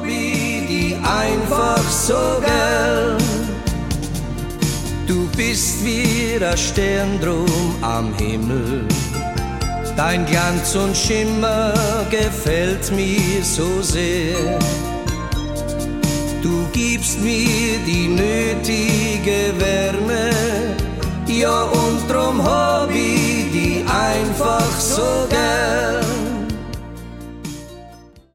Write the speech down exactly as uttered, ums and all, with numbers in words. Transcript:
ich dich einfach so gern. Du bist wie der Stern drum am Himmel. Dein Glanz und Schimmer gefällt mir so sehr. Du gibst mir die nötige Wärme, ja und drum